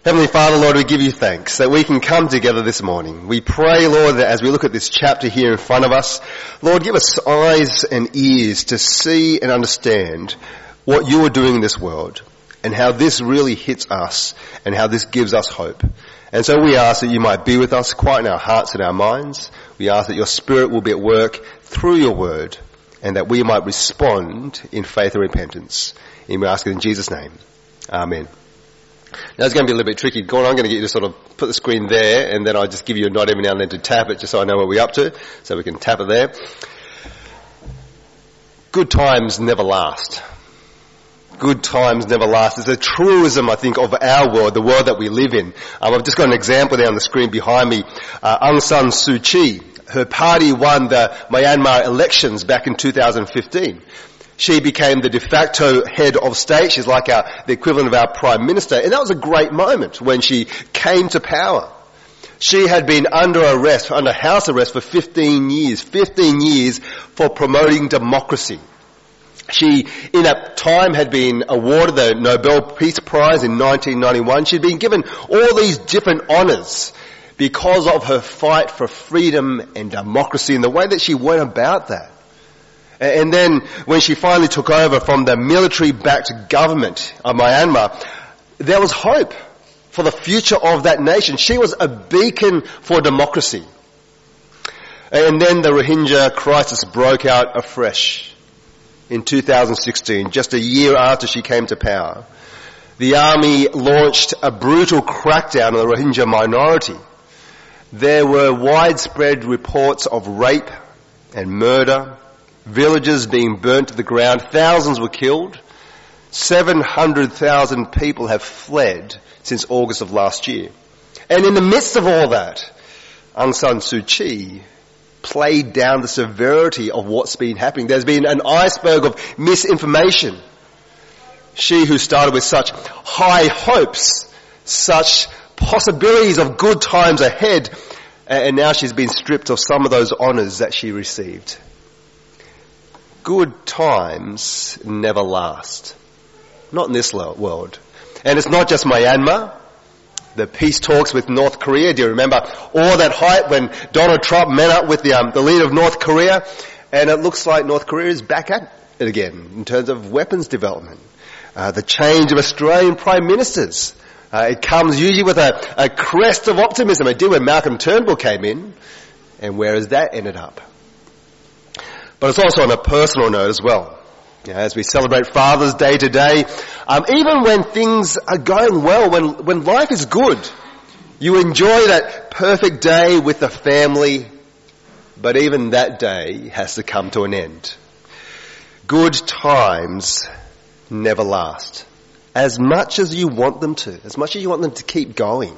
Heavenly Father, Lord, we give you thanks that we can come together this morning. We pray, Lord, that as we look at this chapter here in front of us, Lord, give us eyes and ears to see and understand what you are doing in this world and how this really hits us and how this gives us hope. And so we ask that you might be with us, quieten our hearts and our minds. We ask that your Spirit will be at work through your word and that we might respond in faith and repentance. And we ask it in Jesus' name. Amen. Now it's going to be a little bit tricky. Gordon, I'm going to get you to sort of put the screen there and then I'll just give you a nod every now and then to tap it just so I know what we're up to. So we can tap it there. Good times never last. Good times never last. It's a truism, I think, of our world, the world that we live in. I've just got an example there on the screen behind me. Aung San Suu Kyi, her party won the Myanmar elections back in 2015. She became the de facto head of state. She's like the equivalent of our prime minister. And that was a great moment when she came to power. She had been under house arrest for 15 years. 15 years for promoting democracy. She, in that time, had been awarded the Nobel Peace Prize in 1991. She'd been given all these different honours because of her fight for freedom and democracy and the way that she went about that. And then when she finally took over from the military-backed government of Myanmar, there was hope for the future of that nation. She was a beacon for democracy. And then the Rohingya crisis broke out afresh in 2016, just a year after she came to power. The army launched a brutal crackdown on the Rohingya minority. There were widespread reports of rape and murder, villages being burnt to the ground, thousands were killed, 700,000 people have fled since August of last year. And in the midst of all that, Aung San Suu Kyi played down the severity of what's been happening. There's been an iceberg of misinformation. She who started with such high hopes, such possibilities of good times ahead, and now she's been stripped of some of those honours that she received. Good times never last. Not in this world. And it's not just Myanmar. The peace talks with North Korea. Do you remember all that hype when Donald Trump met up with the leader of North Korea? And it looks like North Korea is back at it again in terms of weapons development. The change of Australian prime ministers. It comes usually with a crest of optimism. It did when Malcolm Turnbull came in. And where has that ended up? But it's also on a personal note as well. You know, as we celebrate Father's Day today, even when things are going well, when life is good, you enjoy that perfect day with the family, but even that day has to come to an end. Good times never last. As much as you want them to, as much as you want them to keep going.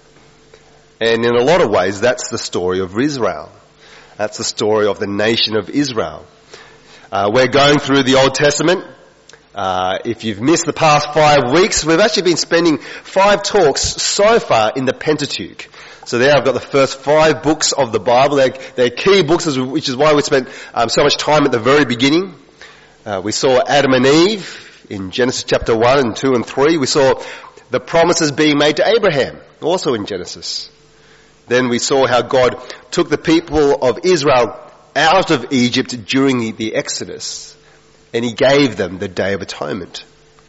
And in a lot of ways, that's the story of Israel. That's the story of the nation of Israel. We're going through the Old Testament. If you've missed the past 5 weeks, we've actually been spending 5 talks so far in the Pentateuch. So there I've got the first 5 books of the Bible. They're key books, which is why we spent so much time at the very beginning. We saw Adam and Eve in Genesis chapter 1 and 2 and 3. We saw the promises being made to Abraham, also in Genesis. Then we saw how God took the people of Israel out of Egypt during the Exodus, and he gave them the Day of Atonement.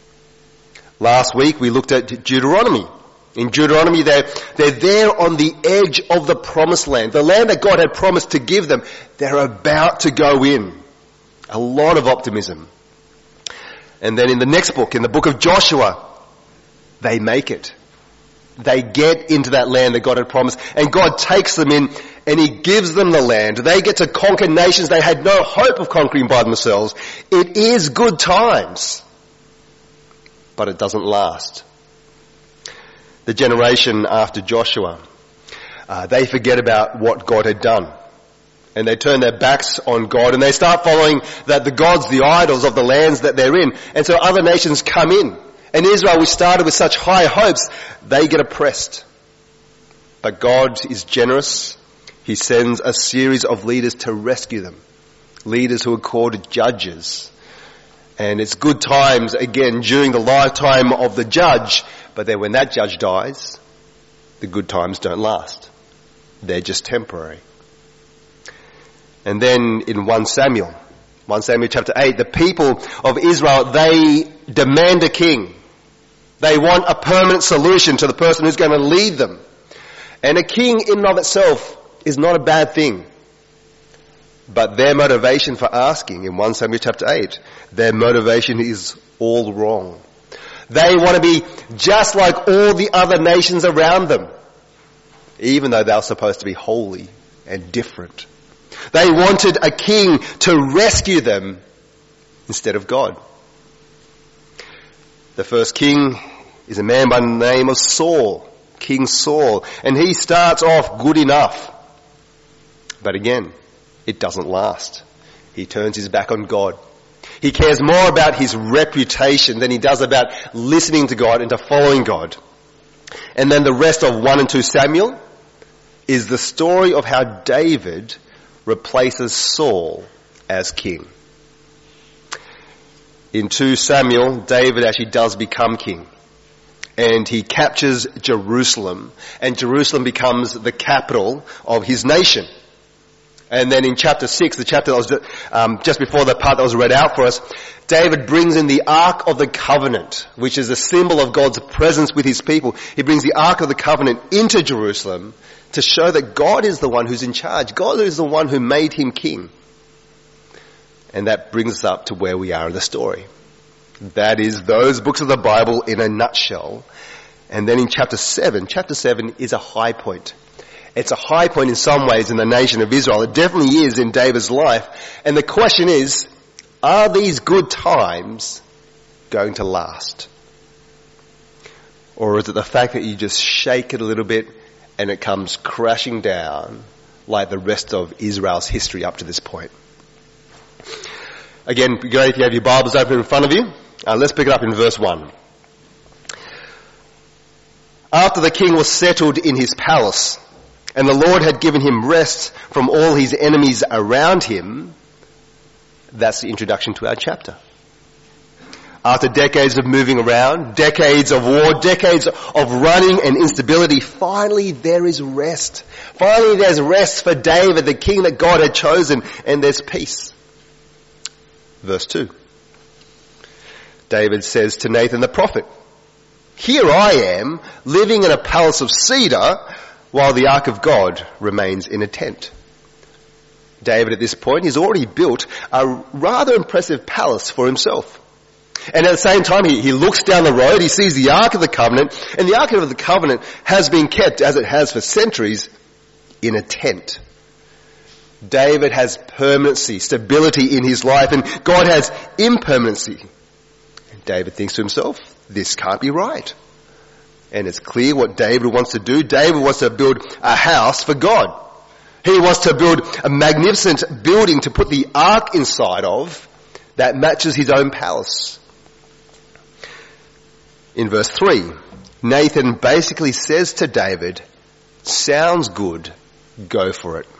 Last week we looked at Deuteronomy. In Deuteronomy they're there on the edge of the promised land, the land that God had promised to give them. They're about to go in. A lot of optimism. And then in the next book, in the book of Joshua, they make it. They get into that land that God had promised, and God takes them in and he gives them the land. They get to conquer nations they had no hope of conquering by themselves. It is good times, but it doesn't last. The generation after Joshua, they forget about what God had done, and they turn their backs on God, and they start following the gods, the idols of the lands that they're in. And so other nations come in. And Israel, which started with such high hopes, they get oppressed. But God is generous. He sends a series of leaders to rescue them. Leaders who are called judges. And it's good times, again, during the lifetime of the judge, But then when that judge dies, the good times don't last. They're just temporary. And then in 1 Samuel chapter 8, the people of Israel, they demand a king. They want a permanent solution to the person who's going to lead them. And a king in and of itself is not a bad thing. But their motivation for asking in 1 Samuel chapter 8, their motivation is all wrong. They want to be just like all the other nations around them, even though they're supposed to be holy and different. They wanted a king to rescue them instead of God. The first king is a man by the name of Saul, King Saul, and he starts off good enough. But again, it doesn't last. He turns his back on God. He cares more about his reputation than he does about listening to God and to following God. And then the rest of 1 and 2 Samuel is the story of how David replaces Saul as king. In 2 Samuel, David actually does become king. And he captures Jerusalem. And Jerusalem becomes the capital of his nation. And then in chapter 6, the chapter that was just before the part that was read out for us, David brings in the Ark of the Covenant, which is a symbol of God's presence with his people. He brings the Ark of the Covenant into Jerusalem to show that God is the one who's in charge. God is the one who made him king. And that brings us up to where we are in the story. That is those books of the Bible in a nutshell. And then in chapter 7 is a high point. It's a high point in some ways in the nation of Israel. It definitely is in David's life. And the question is, are these good times going to last? Or is it the fact that you just shake it a little bit and it comes crashing down like the rest of Israel's history up to this point? Again, if you have your Bibles open in front of you, let's pick it up in verse 1. After the king was settled in his palace, and the Lord had given him rest from all his enemies around him, that's the introduction to our chapter. After decades of moving around, decades of war, decades of running and instability, finally there is rest. Finally there's rest for David, the king that God had chosen, and there's peace. Verse 2. David says to Nathan the prophet, "Here I am, living in a palace of cedar, while the ark of God remains in a tent." David at this point, he's already built a rather impressive palace for himself. And at the same time, he looks down the road, he sees the Ark of the Covenant, and the Ark of the Covenant has been kept, as it has for centuries, in a tent. David has permanency, stability in his life, and God has impermanency. And David thinks to himself, this can't be right. And it's clear what David wants to do. David wants to build a house for God. He wants to build a magnificent building to put the ark inside of that matches his own palace. In verse 3, Nathan basically says to David, "Sounds good, go for it."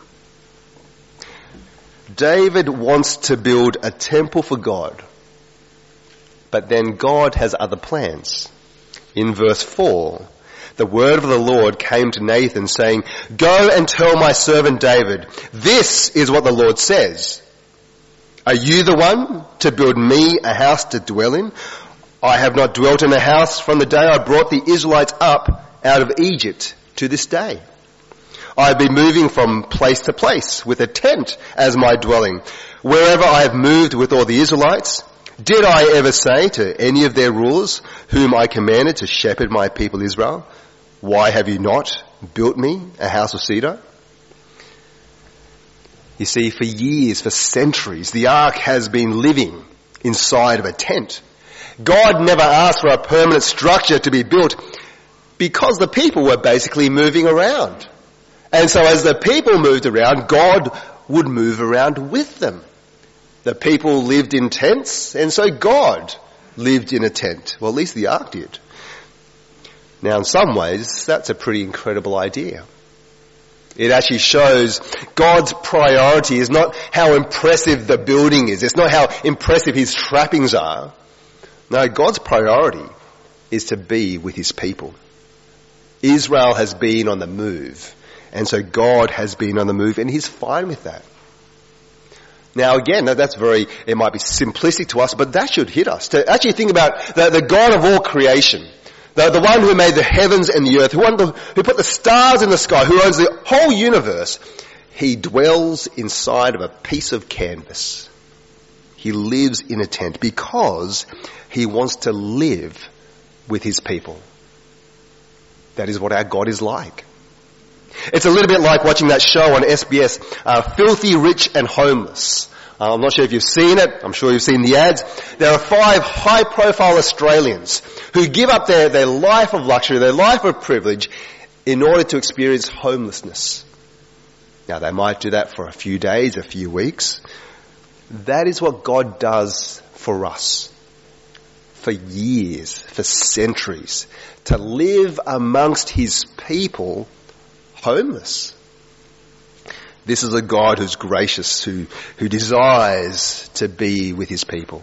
David wants to build a temple for God, but then God has other plans. In verse 4, the word of the Lord came to Nathan saying, "Go and tell my servant David, this is what the Lord says. Are you the one to build me a house to dwell in? I have not dwelt in a house from the day I brought the Israelites up out of Egypt to this day. I have been moving from place to place with a tent as my dwelling. Wherever I have moved with all the Israelites, did I ever say to any of their rulers, whom I commanded to shepherd my people Israel, why have you not built me a house of cedar?" You see, for years, for centuries, the ark has been living inside of a tent. God never asked for a permanent structure to be built because the people were basically moving around. And so as the people moved around, God would move around with them. The people lived in tents, and so God lived in a tent. Well, at least the ark did. Now, in some ways, that's a pretty incredible idea. It actually shows God's priority is not how impressive the building is. It's not how impressive his trappings are. No, God's priority is to be with his people. Israel has been on the move, and so God has been on the move, and he's fine with that. Now again, that's it might be simplistic to us, but that should hit us. To actually think about the God of all creation, the one who made the heavens and the earth, who put the stars in the sky, who owns the whole universe. He dwells inside of a piece of canvas. He lives in a tent because he wants to live with his people. That is what our God is like. It's a little bit like watching that show on SBS, Filthy Rich and Homeless. I'm not sure if you've seen it. I'm sure you've seen the ads. There are 5 high-profile Australians who give up their life of luxury, their life of privilege, in order to experience homelessness. Now, they might do that for a few days, a few weeks. That is what God does for us. For years, for centuries, to live amongst his people homeless. This is a God who's gracious, who desires to be with his people.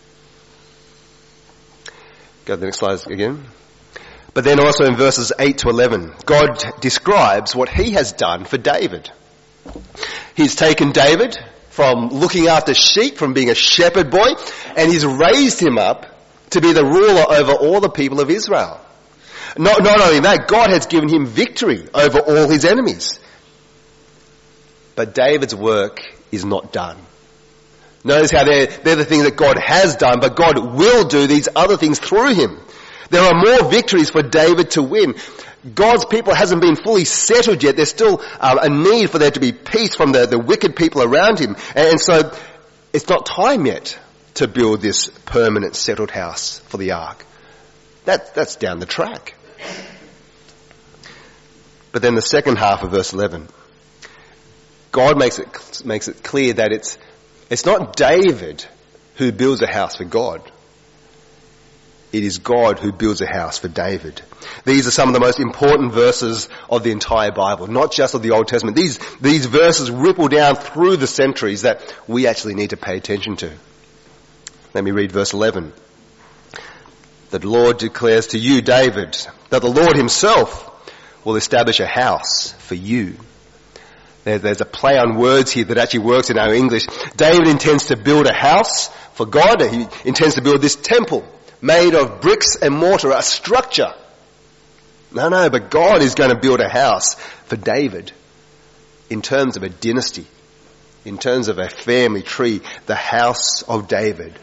Go to the next slide again. But then also in verses 8 to 11, God describes what he has done for David. He's taken David from looking after sheep, from being a shepherd boy, and he's raised him up to be the ruler over all the people of Israel. Not only that, God has given him victory over all his enemies. But David's work is not done. Notice how they're the things that God has done, but God will do these other things through him. There are more victories for David to win. God's people hasn't been fully settled yet. There's still a need for there to be peace from the wicked people around him. And so it's not time yet to build this permanent settled house for the ark. That's down the track. But then the second half of verse 11, God makes it clear that it's not David who builds a house for God. It is God who builds a house for David. These are some of the most important verses of the entire Bible, not just of the Old Testament. These verses ripple down through the centuries that we actually need to pay attention to. Let me read verse 11. The Lord declares to you, David, that the Lord himself will establish a house for you. There's a play on words here that actually works in our English. David intends to build a house for God. He intends to build this temple made of bricks and mortar, a structure. No, but God is going to build a house for David in terms of a dynasty, in terms of a family tree, the house of David.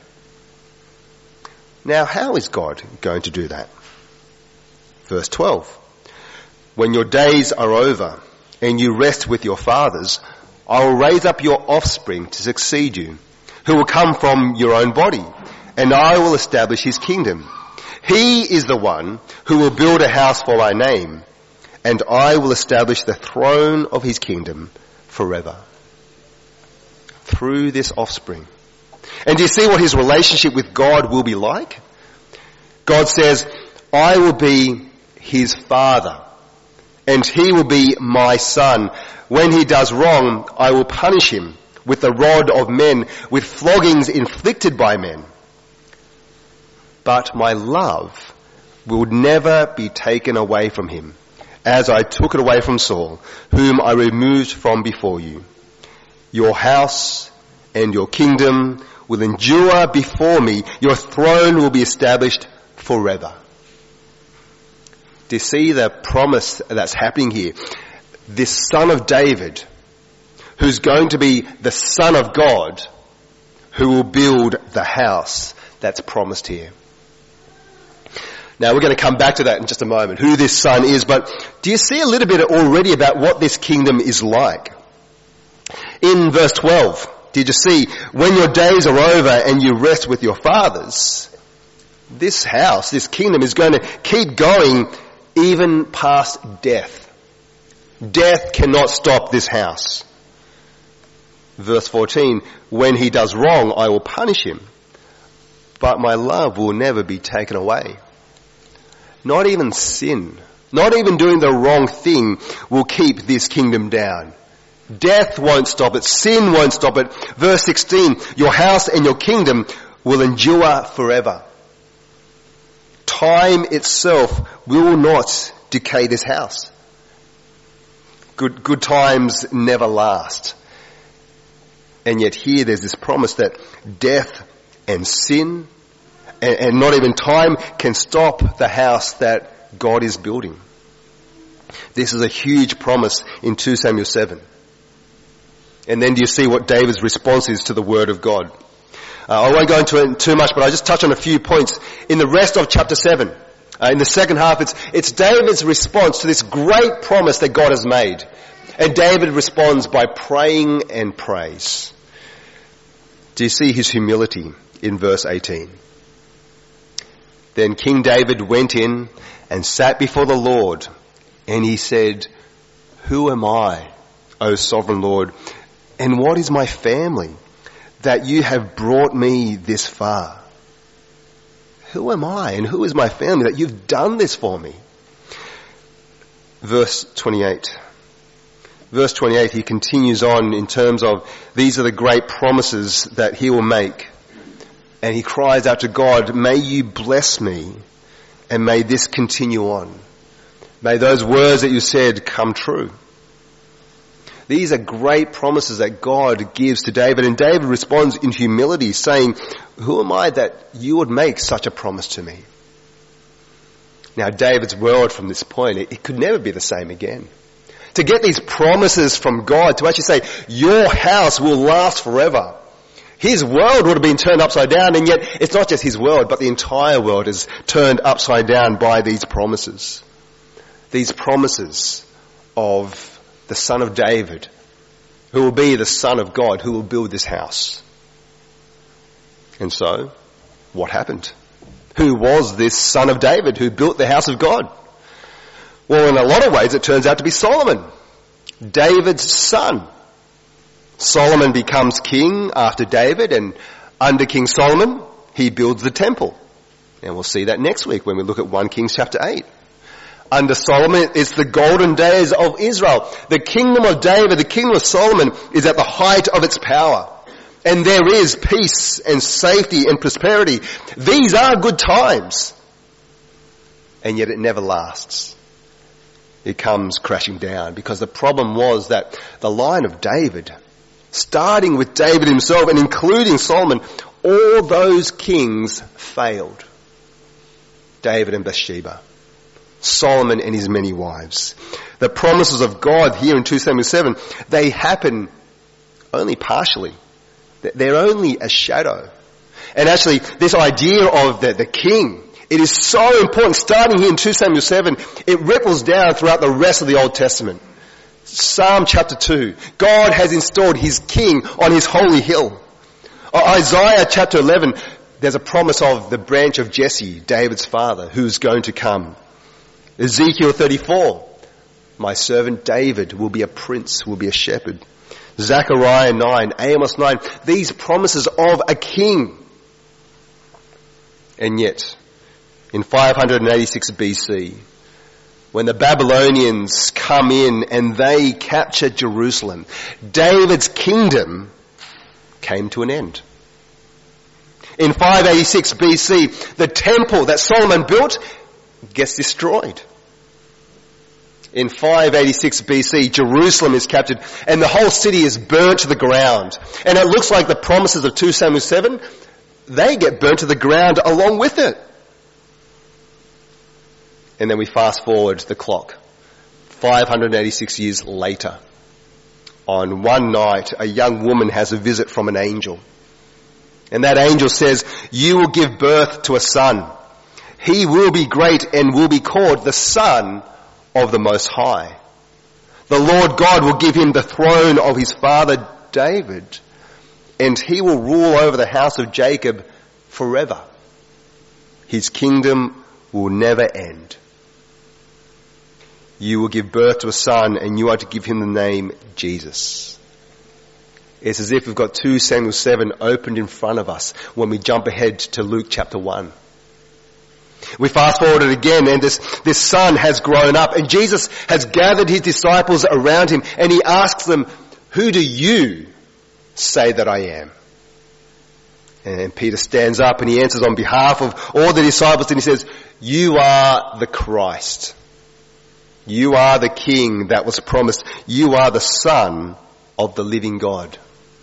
Now, how is God going to do that? Verse 12. When your days are over and you rest with your fathers, I will raise up your offspring to succeed you, who will come from your own body, and I will establish his kingdom. He is the one who will build a house for my name, and I will establish the throne of his kingdom forever. Through this offspring. And do you see what his relationship with God will be like? God says, I will be his father, and he will be my son. When he does wrong, I will punish him with the rod of men, with floggings inflicted by men. But my love will never be taken away from him, as I took it away from Saul, whom I removed from before you. Your house and your kingdom will endure before me. Your throne will be established forever. Do you see the promise that's happening here? This son of David, who's going to be the son of God, who will build the house that's promised here. Now we're going to come back to that in just a moment, who this son is, but do you see a little bit already about what this kingdom is like? In verse 12, did you see, when your days are over and you rest with your fathers, this house, this kingdom is going to keep going even past death. Death cannot stop this house. Verse 14, when he does wrong, I will punish him, but my love will never be taken away. Not even sin, not even doing the wrong thing will keep this kingdom down. Death won't stop it. Sin won't stop it. Verse 16, your house and your kingdom will endure forever. time itself will not decay this house. Good times never last. And yet here there's this promise that death and sin and not even time can stop the house that God is building. This is a huge promise in 2 Samuel 7. And then do you see what David's response is to the word of God? I won't go into it too much, but I'll just touch on a few points. In the rest of chapter 7, in the second half, it's David's response to this great promise that God has made. And David responds by praying and praise. Do you see his humility in verse 18? Then King David went in and sat before the Lord, and he said, "Who am I, O sovereign Lord, and what is my family, that you have brought me this far? Who am I and who is my family that you've done this for me?" Verse 28. Verse 28, he continues on in terms of these are the great promises that he will make. And he cries out to God, "May you bless me and may this continue on. May those words that you said come true." These are great promises that God gives to David, and David responds in humility saying, "Who am I that you would make such a promise to me?" Now David's world from this point, it could never be the same again. To get these promises from God, to actually say, your house will last forever. His world would have been turned upside down, and yet it's not just his world, but the entire world is turned upside down by these promises. These promises of the Son of David, who will be the Son of God, who will build this house. And so, what happened? Who was this Son of David who built the house of God? Well, in a lot of ways it turns out to be Solomon, David's son. Solomon becomes king after David, and under King Solomon, he builds the temple. And we'll see that next week when we look at 1 Kings chapter 8. Under Solomon, it's the golden days of Israel. The kingdom of David, the kingdom of Solomon, is at the height of its power. And there is peace and safety and prosperity. These are good times. And yet it never lasts. It comes crashing down, because the problem was that the line of David, starting with David himself and including Solomon, all those kings failed. David and Bathsheba, Solomon and his many wives. The promises of God here in 2 Samuel 7, they happen only partially. They're only a shadow. And actually, this idea of the king, it is so important. Starting here in 2 Samuel 7, it ripples down throughout the rest of the Old Testament. Psalm chapter 2, God has installed his king on his holy hill. Isaiah chapter 11, there's a promise of the branch of Jesse, David's father, who's going to come. Ezekiel 34, my servant David will be a prince, will be a shepherd. Zechariah 9, Amos 9, these promises of a king. And yet, in 586 BC, when the Babylonians come in and they capture Jerusalem, David's kingdom came to an end. In 586 BC, the temple that Solomon built gets destroyed. In 586 BC, Jerusalem is captured and the whole city is burnt to the ground. And it looks like the promises of 2 Samuel 7, they get burnt to the ground along with it. And then we fast forward the clock, 586 years later. On one night, a young woman has a visit from an angel. And that angel says, "You will give birth to a son. He will be great and will be called the Son of the Most High. The Lord God will give him the throne of his father David, and he will rule over the house of Jacob forever. His kingdom will never end. You will give birth to a son, and you are to give him the name Jesus." It's as if we've got 2 Samuel 7 opened in front of us when we jump ahead to Luke chapter 1. We fast forward it again, and this son has grown up, and Jesus has gathered his disciples around him, and he asks them, "Who do you say that I am?" And Peter stands up and he answers on behalf of all the disciples and he says, "You are the Christ. You are the King that was promised. You are the Son of the living God."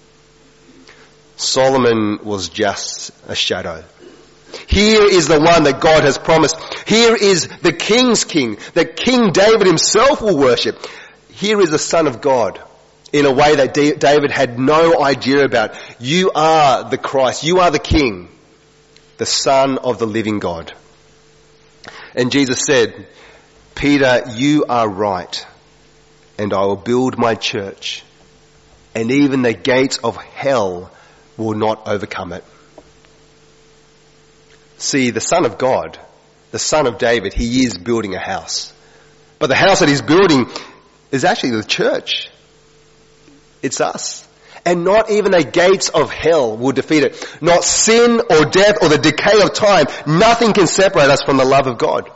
Solomon was just a shadow. Here is the one that God has promised. Here is the King's King, that King David himself will worship. Here is the Son of God in a way that David had no idea about. You are the Christ. You are the King, the Son of the living God. And Jesus said, "Peter, you are right, and I will build my church, and even the gates of hell will not overcome it." See, the Son of God, the Son of David, he is building a house. But the house that he's building is actually the church. It's us. And not even the gates of hell will defeat it. Not sin or death or the decay of time. Nothing can separate us from the love of God.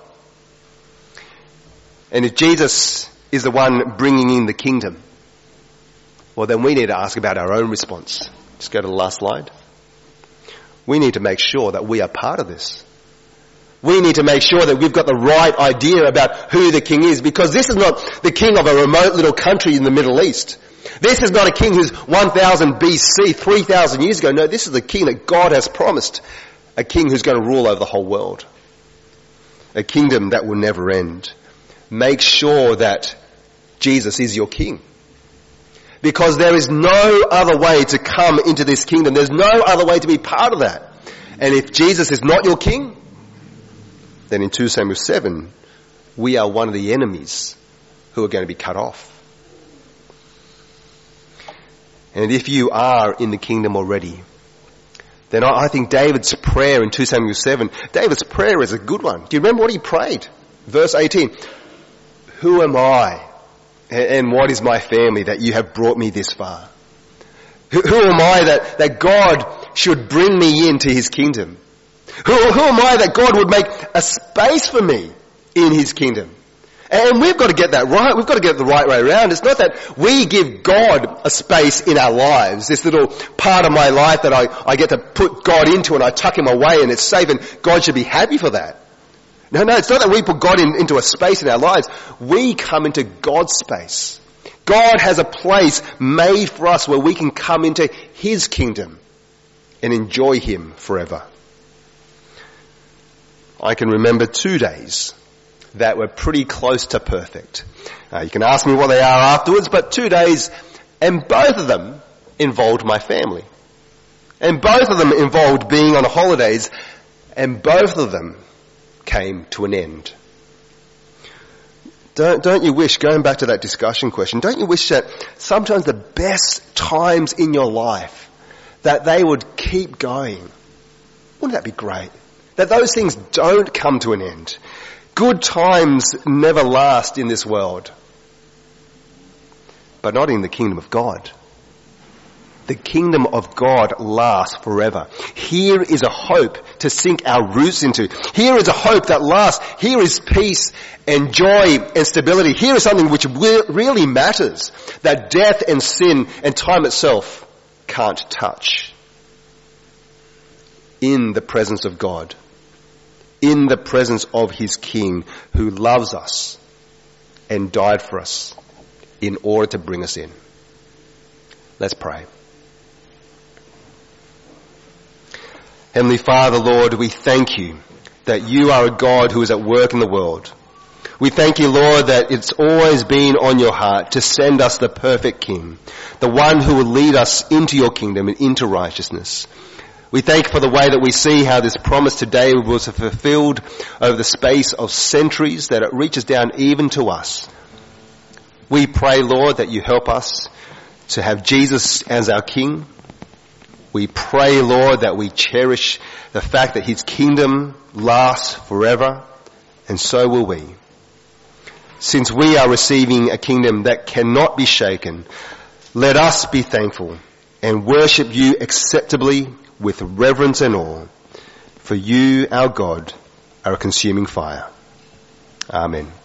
And if Jesus is the one bringing in the kingdom, well, then we need to ask about our own response. Just go to the last slide. We need to make sure that we are part of this. We need to make sure that we've got the right idea about who the king is, because this is not the king of a remote little country in the Middle East. This is not a king who's 1000 BC, 3000 years ago. No, this is the king that God has promised. A king who's going to rule over the whole world. A kingdom that will never end. Make sure that Jesus is your king. Because there is no other way to come into this kingdom. There's no other way to be part of that. And if Jesus is not your king, then in 2 Samuel 7, we are one of the enemies who are going to be cut off. And if you are in the kingdom already, then I think David's prayer in 2 Samuel 7, David's prayer is a good one. Do you remember what he prayed? Verse 18, "Who am I? And what is my family that you have brought me this far?" Who am I that God should bring me into his kingdom? Who am I that God would make a space for me in his kingdom? And we've got to get that right. We've got to get it the right way around. It's not that we give God a space in our lives, this little part of my life that I get to put God into and I tuck him away and it's safe and God should be happy for that. No, it's not that we put God into a space in our lives. We come into God's space. God has a place made for us where we can come into his kingdom and enjoy him forever. I can remember 2 days that were pretty close to perfect. You can ask me what they are afterwards, but 2 days, and both of them involved my family. And both of them involved being on holidays, and both of them came to an end. Don't you wish, going back to that discussion question, don't you wish that sometimes the best times in your life, that they would keep going? Wouldn't that be great? That those things don't come to an end. Good times never last in this world. But not in the kingdom of God. The kingdom of God lasts forever. Here is a hope to sink our roots into. Here is a hope that lasts. Here is peace and joy and stability. Here is something which really matters, that death and sin and time itself can't touch. In the presence of God. In the presence of his King who loves us and died for us in order to bring us in. Let's pray. Heavenly Father, Lord, we thank you that you are a God who is at work in the world. We thank you, Lord, that it's always been on your heart to send us the perfect King, the one who will lead us into your kingdom and into righteousness. We thank you for the way that we see how this promise today was fulfilled over the space of centuries, that it reaches down even to us. We pray, Lord, that you help us to have Jesus as our King. We pray, Lord, that we cherish the fact that his kingdom lasts forever, and so will we. Since we are receiving a kingdom that cannot be shaken, let us be thankful and worship you acceptably with reverence and awe. For you, our God, are a consuming fire. Amen.